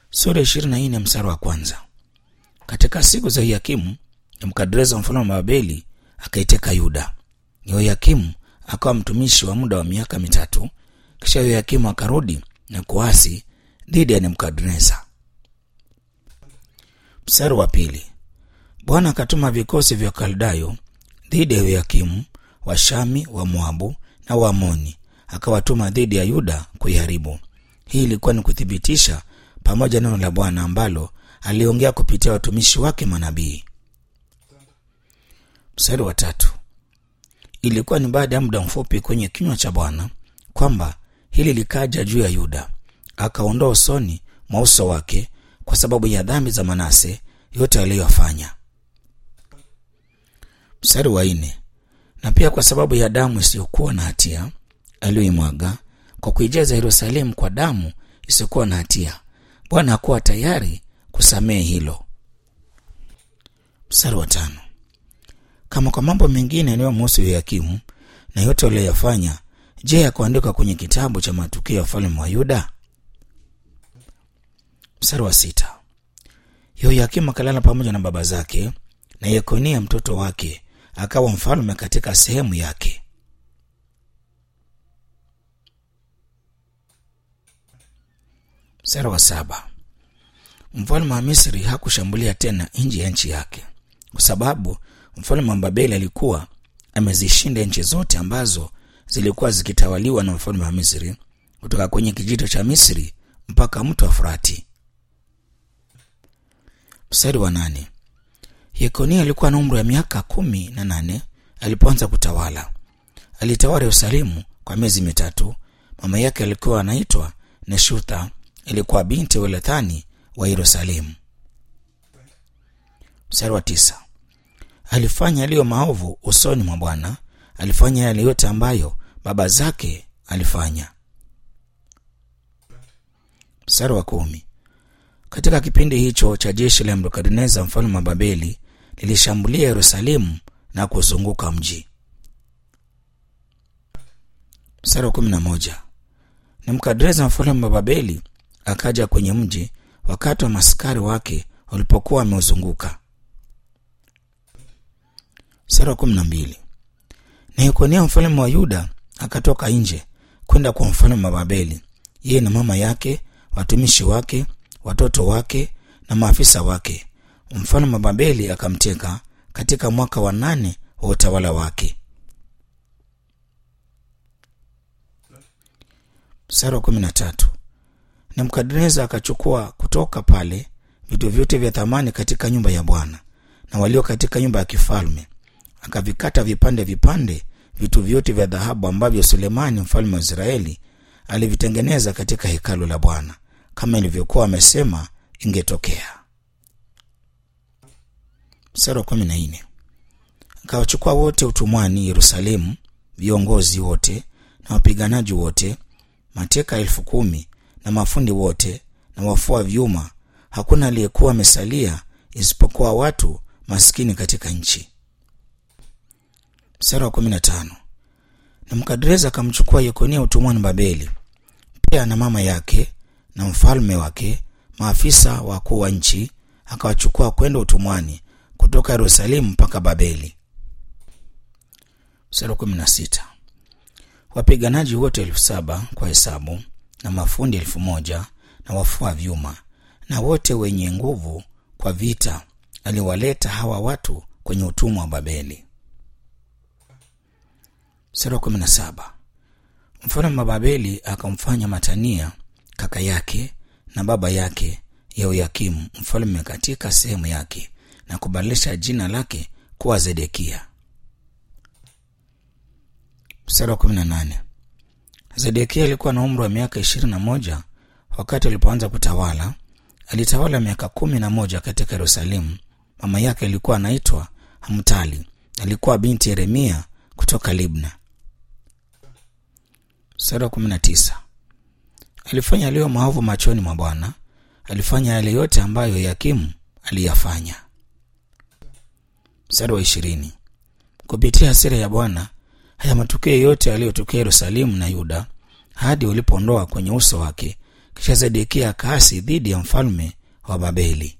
Sura 24 mstari wa kwanza. Katika siku za Yoyakimu, Nebukadreza mfalme wa Babeli akaiteka Yuda. Yoyakimu akawa mtumishi wa muda wa miaka 3. Kisha Yoyakimu akarudi na kuasi dhidi ya Nebukadreza. Mstari wa pili. Bwana akatuma vikosi vya Kaldayo dhidi ya Yoyakimu, wa Shami, wa Moabu na wa Amoni, akawatuma dhidi ya Yuda kuiharibu. Hii ilikuwa ni kuthibitisha pamoja neno la Bwana ambalo aliongea kupitia watumishi wake manabii. Mstari wa 3. Ilikuwa ni baada ya muda mfupi kwenye kinywa cha Bwana kwamba hili likaja juu ya Yuda, akaondoa usoni mwa uso wake kwa sababu ya dhambi za Manase yote aliyofanya. Mstari wa 4. Na pia kwa sababu ya damu isiyokuwa na hatia aliyoimwaga kwa kuijaza Yerusalemu kwa damu isiyokuwa na hatia, Bwana hakuwa tayari kusamehe hilo. Mstari wa 5. Kama kwa mambo mengine yanayomhusu Yoyakimu na yote aliyofanya, je, hakuandikwa kwenye kitabu cha matukio ya wafalme wa Yuda? Mstari wa 6. Yoyakimu akalala pamoja na baba zake, na Yekonia mtoto wake akawa mfalme katika sehemu yake. Mstari wa 7. Mfalme wa Misri hakushambulia tena nje ya nchi yake, kwa sababu mfalme wa Babeli alikuwa amezishinda nchi zote ambazo zilikuwa zikitawaliwa na mfalme wa Misri, kutoka kwenye kijito cha Misri mpaka mto wa Frati. Mstari wa 8. Yekonia alikuwa na umri wa miaka 18 alipoanza kutawala. Alitawala Yerusalemu kwa miezi 3. Mama yake alikuwa anaitwa Neshutha, ilikuwa binti wa Elathani wa Yerusalemu. Mstari wa 9. Alifanya yaliyo maovu usoni mwa Bwana, alifanya yale yote ambayo baba zake alifanya. Mstari wa 10. Katika kipindi hicho cha jeshi la Nebukadneza mfalme wa Babeli lilishambulia Yerusalemu na kuzunguka mji. Mstari wa 11. Nebukadneza mfalme wa Babeli akaja kwenye mji wakati wa maskari wake walipokuwa wameuzunguka. Mstari wa 12. Na Yekonia mfalme wa Yuda akatoka nje kwenda kwa mfalme wa Babeli, yeye na mama yake, watumishi wake, watoto wake na maafisa wake. Mfalme wa Babeli akamteka katika mwaka wa 8 wa utawala wake. Mstari wa 13. Nebukadneza akachukua kutoka pale vitu vyote vya thamani katika nyumba ya Bwana na walio katika nyumba ya kifalme, akavikata vipande vipande vitu vyote vya dhahabu ambavyo Sulemani mfalme wa Israeli alivitengeneza katika hekalu la Bwana, kama ilivyokuwa amesema ingetokea. Mstari wa 14. Akawachukua wote utumwani Yerusalemu, viongozi wote na wapiganaji wote, mateka 10,000 na mafundi wote na wafua vyuma. Hakuna aliyekuwa amesalia isipokuwa watu maskini katika nchi. Mstari wa 15. Nebukadneza akamchukua Yekonia utumwani Babeli, pia na mama yake na mfalme wake, maafisa wakuu wa nchi, akawachukua kwenda utumwani kutoka Yerusalemu mpaka Babeli. Mstari wa 16. Wapiganaji wote 7,000 kwa hesabu na mafundi 1,000 na wafua vyuma na wote wenye nguvu kwa vita aliwaleta hawa watu kwenye utumwa wa Babeli. Mstari wa 17. Mfalme wa Babeli akamfanya Matania kaka yake na baba yake Yehoyakimu mfalme katika sehemu yake na kubadilisha jina lake kuwa Zedekia. Mstari wa 18. Zedekia alikuwa na umri wa miaka 21 wakati alipoanza kutawala. Alitawala miaka 11 katika Yerusalemu. Mama yake alikuwa anaitwa Hamtali, alikuwa binti Yeremia kutoka Libna. Mstari wa 19. Alifanya yaliyo maovu machoni mwa Bwana, alifanya yale yote ambayo Yoyakimu aliyafanya. Mstari wa 20. Kupitia hasira ya Bwana, haya matukio yote yaliyotokea Yerusalemu na Yuda hadi ulipoondoa kwenye uso wake Kisha Zedekia akaasi dhidi ya mfalme wa Babeli.